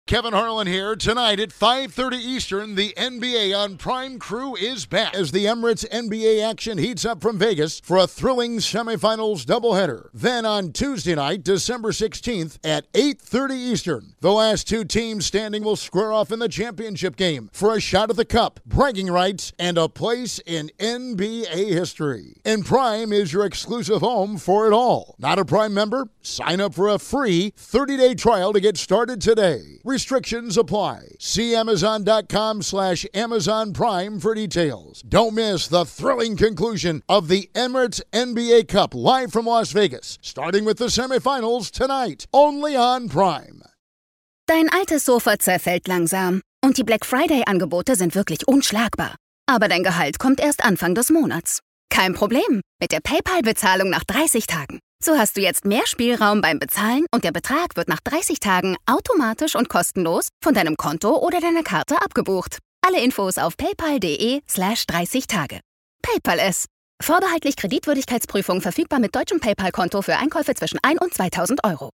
Kevin Harlan here. Tonight at 5:30 Eastern, the NBA on Prime Crew is back as the Emirates NBA action heats up from Vegas for a thrilling semifinals doubleheader. Then on Tuesday night, December 16th at 8:30 Eastern, the last two teams standing will square off in the championship game for a shot at the cup, bragging rights, and a place in NBA history. And Prime is your exclusive home for it all. Not a Prime member? Sign up for a free 30-day trial to get started today. Restrictions apply. See Amazon.com/Amazon Prime for details. Don't miss the thrilling conclusion of the Emirates NBA Cup live from Las Vegas, starting with the semifinals tonight, only on Prime. Dein altes Sofa zerfällt langsam und die Black Friday-Angebote sind wirklich unschlagbar. Aber dein Gehalt kommt erst Anfang des Monats. Kein Problem mit der PayPal-Bezahlung nach 30 Tagen. So hast du jetzt mehr Spielraum beim Bezahlen und der Betrag wird nach 30 Tagen automatisch und kostenlos von deinem Konto oder deiner Karte abgebucht. Alle Infos auf paypal.de/30tage. PayPal es. Vorbehaltlich Kreditwürdigkeitsprüfung verfügbar mit deutschem PayPal-Konto für Einkäufe zwischen 1 und 2.000 Euro.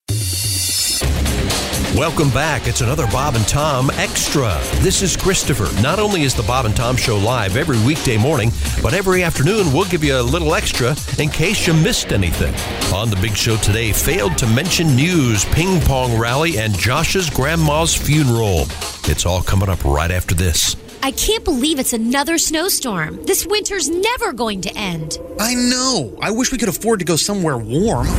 Welcome back. It's another Bob and Tom Extra. This is Christopher. Not only is the Bob and Tom Show live every weekday morning, but every afternoon we'll give you a little extra in case you missed anything. On the big show today, failed to mention news, ping pong rally, and Josh's grandma's funeral. It's all coming up right after this. I can't believe it's another snowstorm. This winter's never going to end. I know. I wish we could afford to go somewhere warm.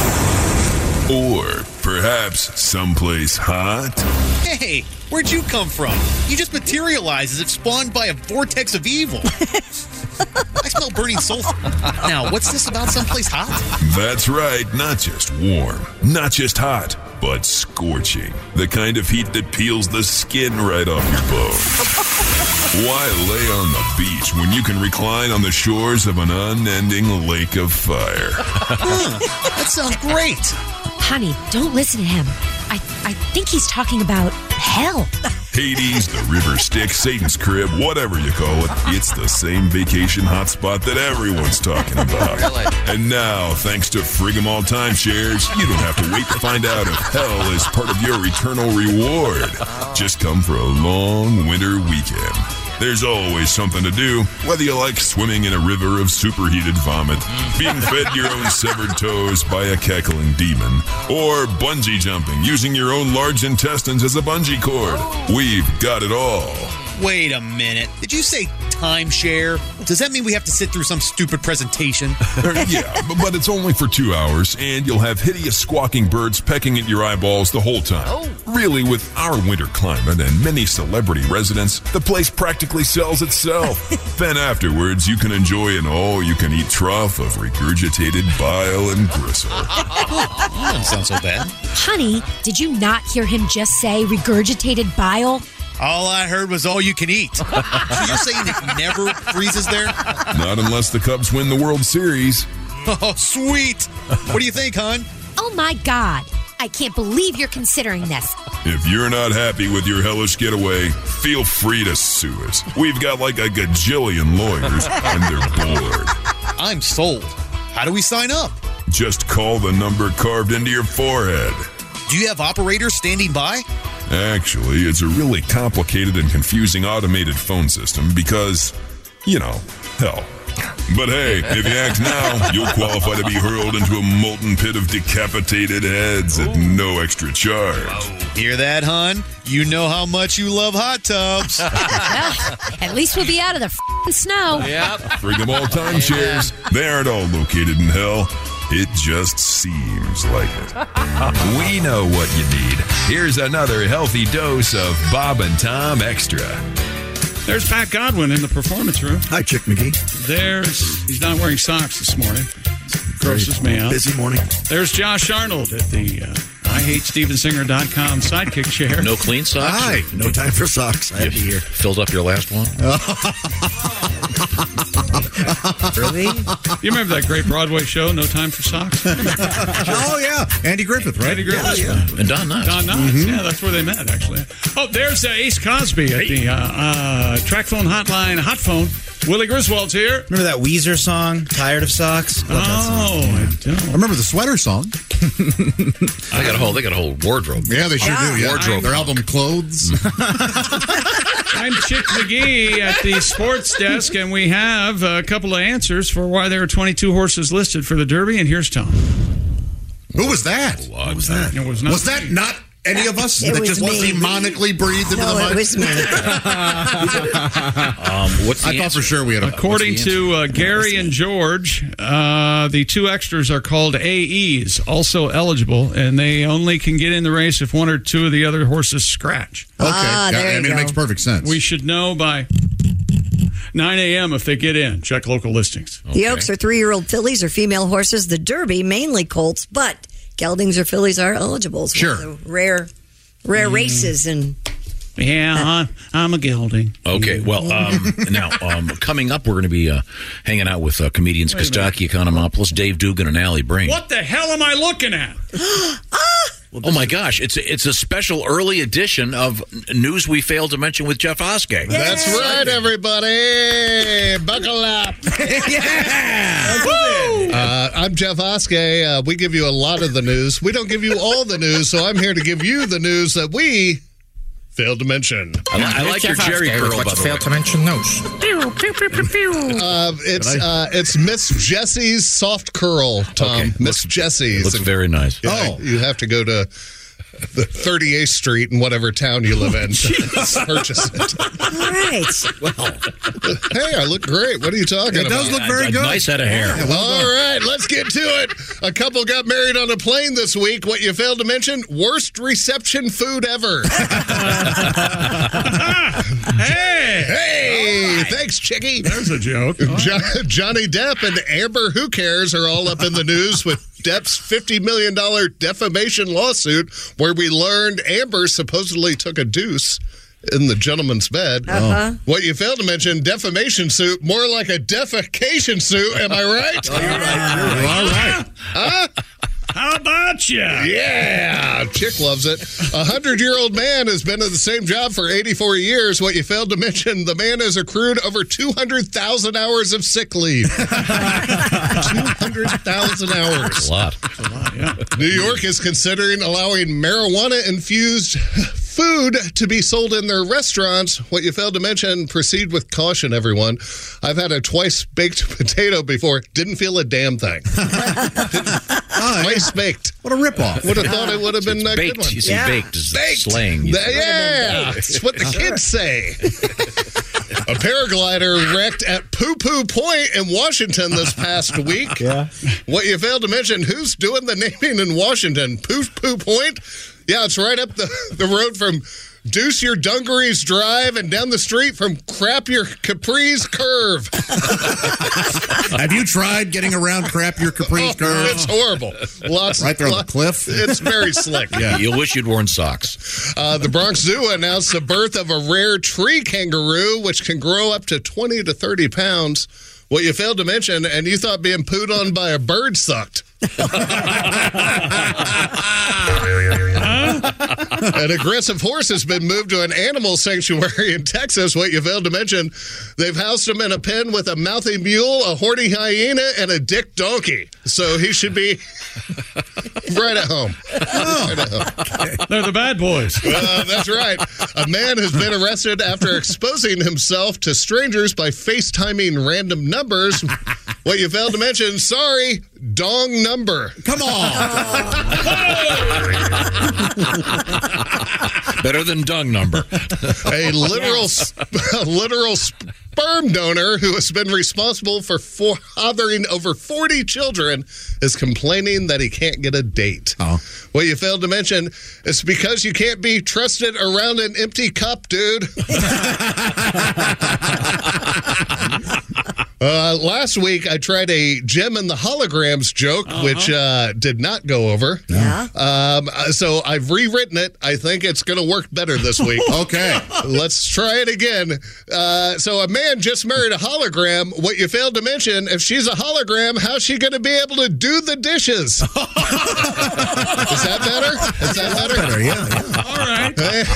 Or perhaps someplace hot? Hey, where'd you come from? You just materialized as if spawned by a vortex of evil. I smell burning sulfur. Now, what's this about someplace hot? That's right, not just warm, not just hot, but scorching. The kind of heat that peels the skin right off your bones. Why lay on the beach when you can recline on the shores of an unending lake of fire? That sounds great. Honey, don't listen to him. I think he's talking about hell. Hades, the river Styx, Satan's crib, whatever you call it, it's the same vacation hotspot that everyone's talking about. Really? And now, thanks to Frigamall Timeshares, you don't have to wait to find out if hell is part of your eternal reward. Just come for a long winter weekend. There's always something to do, whether you like swimming in a river of superheated vomit, being fed your own severed toes by a cackling demon, or bungee jumping using your own large intestines as a bungee cord. We've got it all. Wait a minute. Did you say timeshare? Does that mean we have to sit through some stupid presentation? Yeah, but it's only for 2 hours, and you'll have hideous squawking birds pecking at your eyeballs the whole time. Oh. Really, with our winter climate and many celebrity residents, the place practically sells itself. Then afterwards, you can enjoy an all-you-can-eat trough of regurgitated bile and gristle. That doesn't sound so bad. Honey, did you not hear him just say regurgitated bile? All I heard was all you can eat. So you're saying it never freezes there? Not unless the Cubs win the World Series. Oh, sweet. What do you think, hon? Oh my God. I can't believe you're considering this. If you're not happy with your hellish getaway, feel free to sue us. We've got like a gajillion lawyers, and they're bored. I'm sold. How do we sign up? Just call the number carved into your forehead. Do you have operators standing by? Actually, it's a really complicated and confusing automated phone system because, you know, hell. But hey, if you act now, you'll qualify to be hurled into a molten pit of decapitated heads at no extra charge. Hear that, hon? You know how much you love hot tubs. Well, at least we'll be out of the f***ing snow. Yep. Frigamall Timeshares. They aren't all located in hell. It just seems like it. We know what you need. Here's another healthy dose of Bob and Tom Extra. There's Pat Godwin in the performance room. Hi, Chick McGee. He's not wearing socks this morning. Grosses me out. Busy morning. There's Josh Arnold at the IHateStevensinger.com sidekick chair. No clean socks? Hi. No time for socks. I have to hear. Filled up your last one? Really? You remember that great Broadway show, No Time for Socks? Oh, yeah. Andy Griffith, right? Andy Griffith. Yeah. And Don Knotts. Don Knotts, yeah, that's where they met, actually. Oh, there's Ace Cosby at the track phone hotline, hot phone. Willie Griswold's here. Remember that Weezer song, Tired of Socks? Love that song. I don't. I remember the sweater song. They got a whole wardrobe. Yeah, they sure do. Yeah. Wardrobe. Their album Clothes. I'm Chick McGee at the sports desk, and we have a couple of answers for why there are 22 horses listed for the Derby, and here's Tom. Who was that? What was that? It was not Was that not any of us It that was just was me. demonically breathed into the No, mic? it was me. What's the I thought answer? for sure we had a... According to Gary and George, the two extras are called AEs, also eligible, and they only can get in the race if one or two of the other horses scratch. Okay, there you it go. makes perfect sense. We should know by 9 a.m. if they get in. Check local listings. The Oaks are 3-year-old fillies or female horses. The Derby, mainly colts, but geldings or fillies are eligible. It's one of the rare races. And Yeah, I'm a gelding. Okay, well, now, coming up, we're going to be hanging out with comedians Kostaki Economopoulos, Dave Dugan, and Allie Breen. What the hell am I looking at? Oh, my gosh. It's a special early edition of News We Failed to Mention with Jeff Oskey. That's right, everybody. Buckle up. I'm Jeff Oskey. We give you a lot of the news. We don't give you all the news, so I'm here to give you the news that we failed to mention. I like your Jerry curl, by the way. Failed to mention those. It's Miss Jessie's soft curl, Tom. Okay. Miss Jessie's. Looks very nice. Yeah, you have to go to the 38th Street in whatever town you live in to purchase it. all right. Hey, I look great. What are you talking about? It does look very good. Nice head of hair. All right, let's get to it. A couple got married on a plane this week. What you failed to mention, worst reception food ever. Hey, thanks, Chickie. There's a joke. Johnny Depp and Amber Who Cares are all up in the news with Depp's $50 million defamation lawsuit, where we learned Amber supposedly took a deuce in the gentleman's bed. What you failed to mention, defamation suit, more like a defecation suit. Am I right? You're all right. Huh? How about you? Yeah, Chick loves it. A 100-year-old man has been in the same job for 84 years. What you failed to mention, the man has accrued over 200,000 hours of sick leave. 200,000 hours. A lot, yeah. New York is considering allowing marijuana-infused food to be sold in their restaurants. What you failed to mention, proceed with caution, everyone. I've had a twice-baked potato before. Didn't feel a damn thing. Twice baked. What a ripoff. Would have thought it would have been a good baked. one. You see, baked is slang. Yeah, it's what the kids say. A paraglider wrecked at Poo Poo Point in Washington this past week. Yeah. What you failed to mention, who's doing the naming in Washington? Poo Poo Point? Yeah, it's right up the road from Deuce Your Dungarees Drive and down the street from Crap Your Capri's Curve. Have you tried getting around Crap Your Capri's Curve? It's horrible. Right there on the cliff. It's very slick. Yeah. You'll wish you'd worn socks. The Bronx Zoo announced the birth of a rare tree kangaroo, which can grow up to 20 to 30 pounds. What you failed to mention, and you thought being pooed on by a bird sucked. An aggressive horse has been moved to an animal sanctuary in Texas. What you failed to mention, they've housed him in a pen with a mouthy mule, a horny hyena, and a dick donkey. So he should be right at home. Right at home. They're the bad boys. That's right. A man has been arrested after exposing himself to strangers by FaceTiming random numbers. What you failed to mention, sorry, dong number. Come on. Better than dung number. A literal sperm donor who has been responsible for fathering over 40 children is complaining that he can't get a date. Oh. What you failed to mention, it's because you can't be trusted around an empty cup, dude. Last week, I tried a Gem and the Holograms joke, which did not go over. Yeah. So I've rewritten it. I think it's going to work better this week. Okay. Let's try it again. So a man just married a hologram. What you failed to mention, if she's a hologram, how's she going to be able to do the dishes? Is that better? Is that better? Yeah. All right.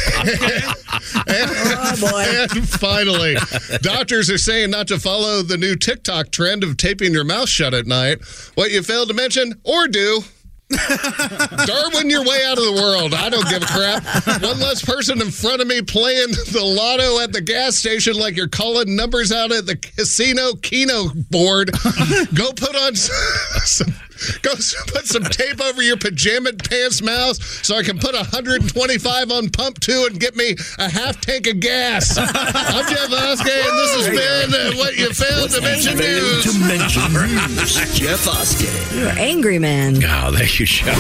Oh, boy. And finally, doctors are saying not to follow the new TikTok trend of taping your mouth shut at night. What you failed to mention or do. Darwin your way out of the world. I don't give a crap. One less person in front of me playing the lotto at the gas station like you're calling numbers out at the casino Keno board. Go put on put some tape over your pajama pants mouth so I can put 125 on pump 2 and get me a half tank of gas. I'm Jeff Oskey, and this has been What You Failed to Mention News. Jeff Oskey. You're an angry man. Oh, thank you, Jeff.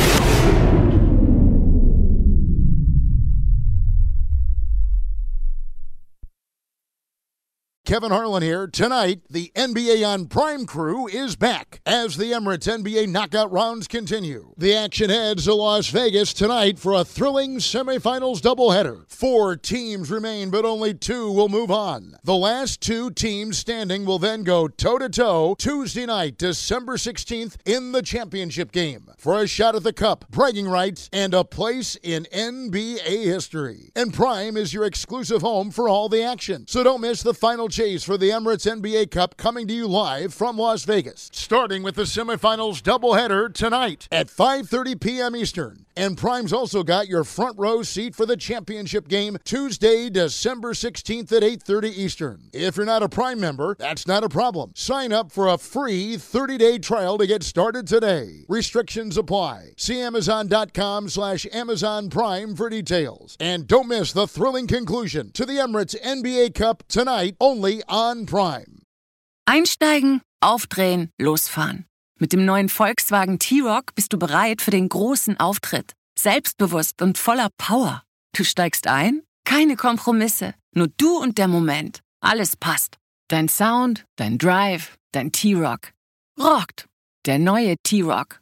Kevin Harlan here. Tonight, the NBA on Prime crew is back as the Emirates NBA knockout rounds continue. The action heads to Las Vegas tonight for a thrilling semifinals doubleheader. 4 teams remain, but only 2 will move on. The last 2 teams standing will then go toe-to-toe Tuesday night, December 16th, in the championship game for a shot at the cup, bragging rights, and a place in NBA history. And Prime is your exclusive home for all the action. So don't miss the final chase for the Emirates NBA Cup, coming to you live from Las Vegas, starting with the semifinals doubleheader tonight at 5:30 p.m. Eastern. And Prime's also got your front row seat for the championship game Tuesday, December 16th at 8:30 Eastern. If you're not a Prime member, that's not a problem. Sign up for a free 30-day trial to get started today. Restrictions apply. See Amazon.com/Amazon Prime for details. And don't miss the thrilling conclusion to the Emirates NBA Cup tonight, only on Prime. Einsteigen, aufdrehen, losfahren. Mit dem neuen Volkswagen T-Roc bist du bereit für den großen Auftritt. Selbstbewusst und voller Power. Du steigst ein? Keine Kompromisse. Nur du und der Moment. Alles passt. Dein Sound, dein Drive, dein T-Roc. Rockt. Der neue T-Roc.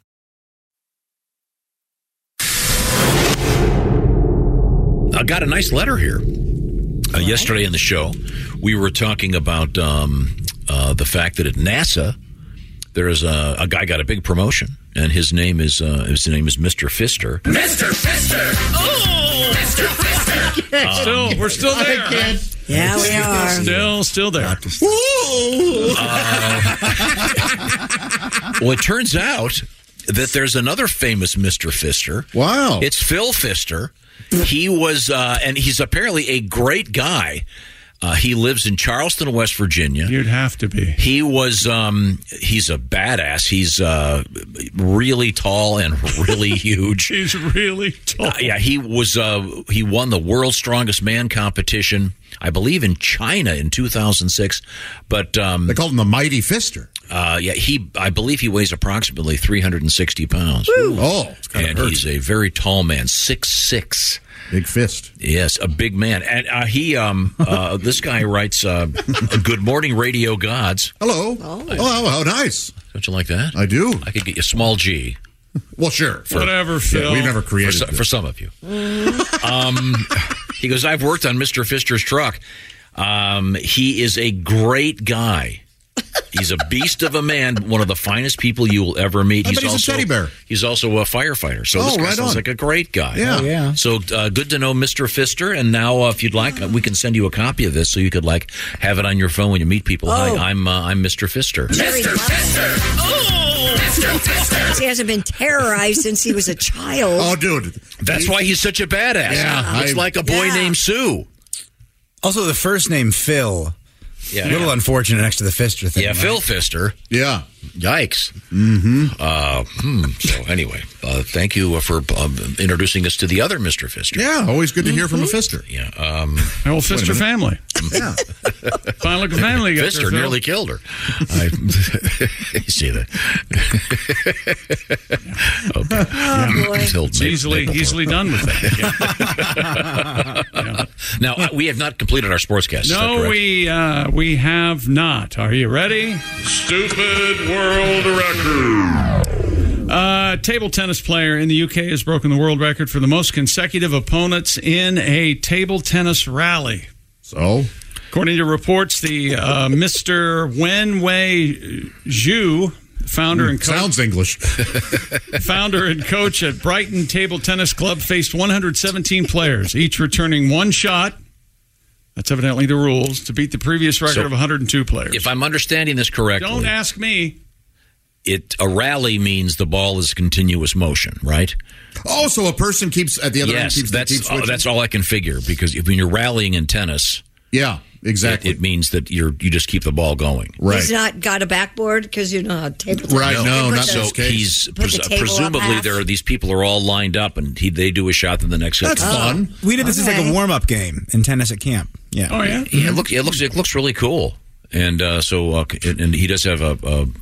I got a nice letter here. Yesterday in the show, we were talking about the fact that at NASA, there is a guy got a big promotion, and his name is Mr. Pfister. Mr. Pfister! Oh! Mr. Pfister! We're still there. Yeah, we are. Still there. Well, it turns out that there's another famous Mr. Pfister. Wow. It's Phil Pfister. He was, and he's apparently a great guy. He lives in Charleston, West Virginia. You'd have to be. He was, he's a badass. He's really tall and really huge. He's really tall. Yeah, he was, he won the World's Strongest Man competition, I believe in China in 2006. But they called him the Mighty Pfister. Yeah, I believe he weighs approximately 360 pounds. Woo. Oh, it's kind of and he's a very tall man, 6'6". Big fist. Yes, a big man. And he, this guy writes, Good Morning Radio Gods. Hello. Oh, how nice. Don't you like that? I do. I could get you a small G. Well, sure. Whatever, Phil. Yeah, we never created for some of you. He goes, I've worked on Mr. Pfister's truck. He is a great guy. He's a beast of a man, one of the finest people you will ever meet. He's also a teddy bear. He's also a firefighter. So this guy sounds like a great guy. Yeah. So good to know Mr. Pfister. And now, if you'd like, we can send you a copy of this so you could have it on your phone when you meet people. Hi, I'm Mr. Pfister. Mr. Pfister! Oh! Mr. Pfister! He hasn't been terrorized since he was a child. Oh, dude. That's why he's such a badass. Yeah, Looks like a boy named Sue. Also, the first name, Phil. Yeah. A little unfortunate next to the Pfister thing. Yeah, right? Phil Pfister. Yeah. Yikes. Mm-hmm. So anyway, thank you for introducing us to the other Mr. Pfister. Yeah, always good to hear from a Pfister. Yeah. The whole Pfister family. Yeah. Fine looking family. Pfister nearly killed her. You see that? Oh, boy. It's easily done with that. Yeah. Now, we have not completed our sportscast. No, we have not. Are you ready? Stupid world record. Table tennis player in the UK has broken the world record for the most consecutive opponents in a table tennis rally. So? According to reports, the Mr. Wenwei Zhu, founder and coach. Sounds English. Founder and coach at Brighton Table Tennis Club, faced 117 players, each returning one shot. That's evidently the rules, to beat the previous record of 102 players. If I'm understanding this correctly. Don't ask me. A rally means the ball is continuous motion, right? Oh, so a person keeps at the other end. Keeps that's all I can figure, because when you're rallying in tennis, exactly, it means that you just keep the ball going. Right. He's not got a backboard because you know how table tennis. Right. No, not so. He's presumably these people are all lined up, and they do a shot, then the next. That's fun. We did this as like a warm up game in tennis at camp. Yeah. Oh yeah. Yeah. It looks really cool, and and he does have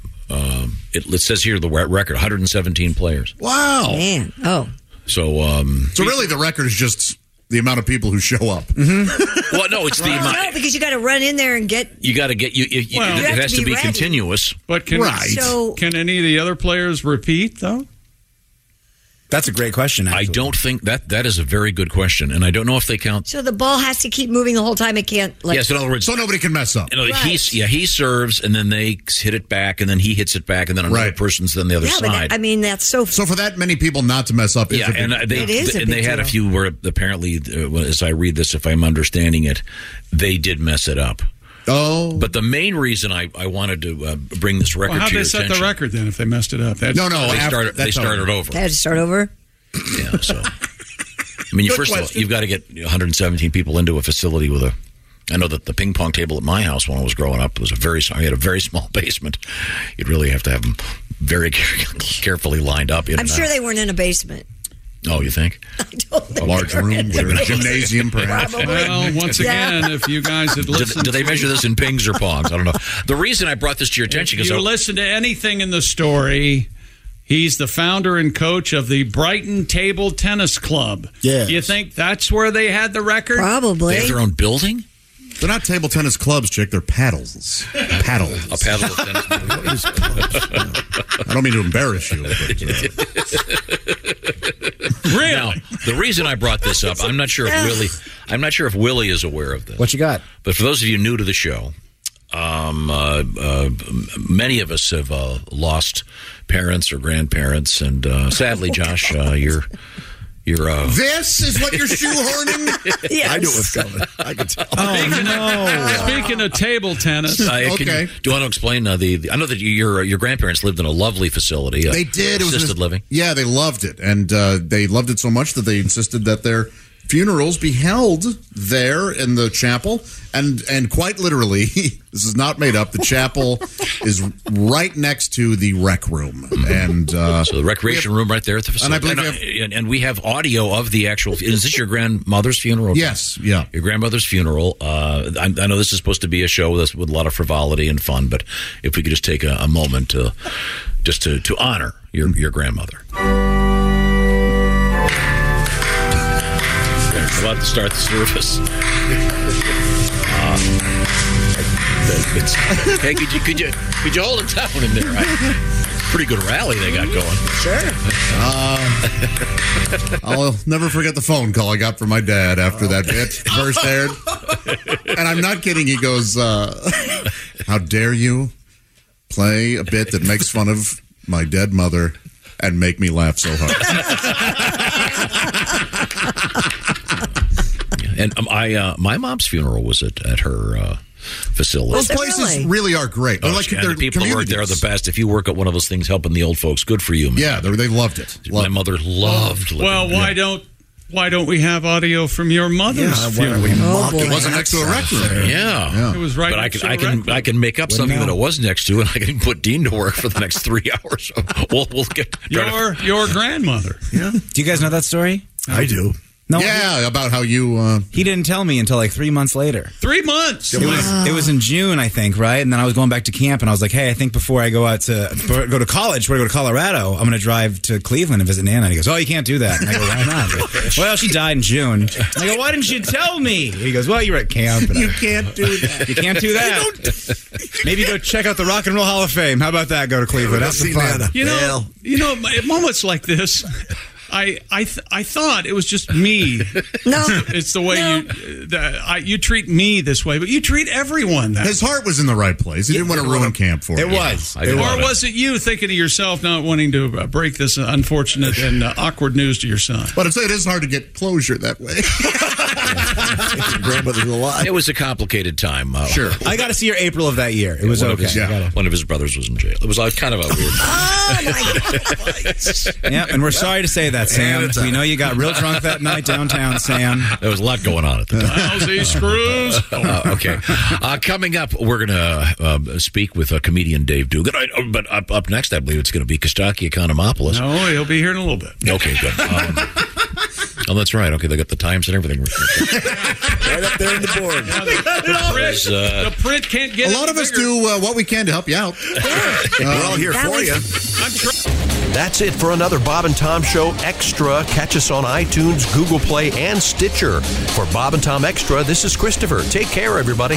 it says here the record 117 players. Wow. Man. Oh. So really the record is just the amount of people who show up. Mm-hmm. Well, no, it's the amount. No, because you got to run in there and get. You got to get it has to be ready. continuous. But can any of the other players repeat though? That's a great question. Actually. I don't think that is a very good question, and I don't know if they count. So the ball has to keep moving the whole time. It can't. Yes, in other words, so nobody can mess up. He serves, and then they hit it back, and then he hits it back, and then another person's then the other side. But that's so. So for that many people not to mess up, they had a few where apparently, as I read this, if I'm understanding it, they did mess it up. Oh, but the main reason I wanted to bring this record how'd to your they set attention, the record then if they messed it up? They started over. They had to start over. Yeah, so I mean, first of all, you've got to get 117 people into a facility with I know that the ping pong table at my house when I was growing up was I had a very small basement. You'd really have to have them very carefully lined up. I'm sure they weren't in a basement. Oh, you think? I don't think a large room with a gymnasium, perhaps. Well, once again, if you guys had listened, do they measure this in pings or pongs? I don't know. The reason I brought this to your attention because you listen to anything in the story. He's the founder and coach of the Brighton Table Tennis Club. Yeah. You think that's where they had the record? Probably. They have their own building? They're not table tennis clubs, Chick. They're paddles. Paddles. A paddle of tennis. I don't mean to embarrass you. Really? Now, the reason I brought this up, I'm not sure if Willie is aware of this. What you got? But for those of you new to the show, many of us have lost parents or grandparents, and sadly, Josh, you're this is what you're shoehorning? Yes. I knew it was coming. I could tell. Speaking of table tennis, okay. Do you want to explain I know that your grandparents lived in a lovely facility. They did. Assisted living. Yeah, they loved it, and they loved it so much that they insisted that their funerals be held there in the chapel, and quite literally, this is not made up. The chapel is right next to the rec room, and so the recreation room right there at the facility. And I believe we have audio of the actual. Is this your grandmother's funeral? Yes, yeah, your grandmother's funeral. I know this is supposed to be a show with a lot of frivolity and fun, but if we could just take a moment to honor your grandmother. About to start the service. Hey, could you hold it down in there? Pretty good rally they got going. Sure. I'll never forget the phone call I got from my dad after that bit first aired. And I'm not kidding. He goes, "How dare you play a bit that makes fun of my dead mother and make me laugh so hard?" And my mom's funeral was at her facility. Those places really are great. Oh, the people who work there are the best. If you work at one of those things helping the old folks, good for you, man. Yeah, they loved it. My mother loved living. Well, why don't we have audio from your mother's funeral? It wasn't next to a rec room. Yeah. It was right. But I can make up something that it was next to, and I can put Dean to work for the next 3 hours. So we'll get your grandmother. Yeah. Do you guys know that story? I do. No, about how you... He didn't tell me until like 3 months later. 3 months? It was in June, I think, right? And then I was going back to camp, and I was like, hey, I think before I go to college, before I go to Colorado, I'm going to drive to Cleveland and visit Nana. And he goes, oh, you can't do that. And I go, why not? Well, she died in June. And I go, why didn't you tell me? And he goes, well, you were at camp. You can't do that. You can't do that. Maybe go check out the Rock and Roll Hall of Fame. How about that? Go to Cleveland. Have some fun. You know, at moments like this, I thought it was just me. No, it's the way you treat me this way, but you treat everyone that way. His heart was in the right place. He didn't want to ruin camp for it. Was. Or was it you thinking of yourself, not wanting to break this unfortunate and awkward news to your son? But I'd say it is hard to get closure that way. Grandmother's alive. It was a complicated time. Sure. I got to see her April of that year. It was okay. One of his brothers was in jail. It was kind of a weird... Oh, my God. Yeah, and we're sorry to say that, Sam. We know you got real drunk that night downtown, Sam. There was a lot going on at the time. Lousy screws. Okay. Coming up, we're going to speak with comedian Dave Dugan. But up next, I believe it's going to be Kostaki Economopoulos. No, he'll be here in a little bit. Okay, good. Oh, that's right. Okay, they got the times and everything. Right up there on the board. The print can't get a lot of us do what we can to help you out. We're all here for you. That's it for another Bob and Tom Show Extra. Catch us on iTunes, Google Play, and Stitcher. For Bob and Tom Extra, this is Christopher. Take care, everybody.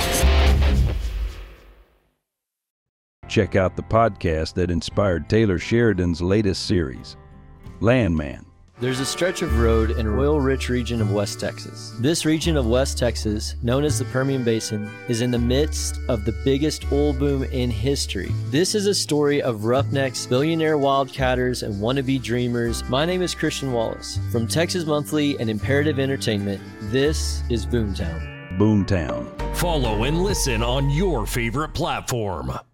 Check out the podcast that inspired Taylor Sheridan's latest series, Landman. There's a stretch of road in an oil-rich region of West Texas. This region of West Texas, known as the Permian Basin, is in the midst of the biggest oil boom in history. This is a story of roughnecks, billionaire wildcatters, and wannabe dreamers. My name is Christian Wallace. From Texas Monthly and Imperative Entertainment, this is Boomtown. Boomtown. Follow and listen on your favorite platform.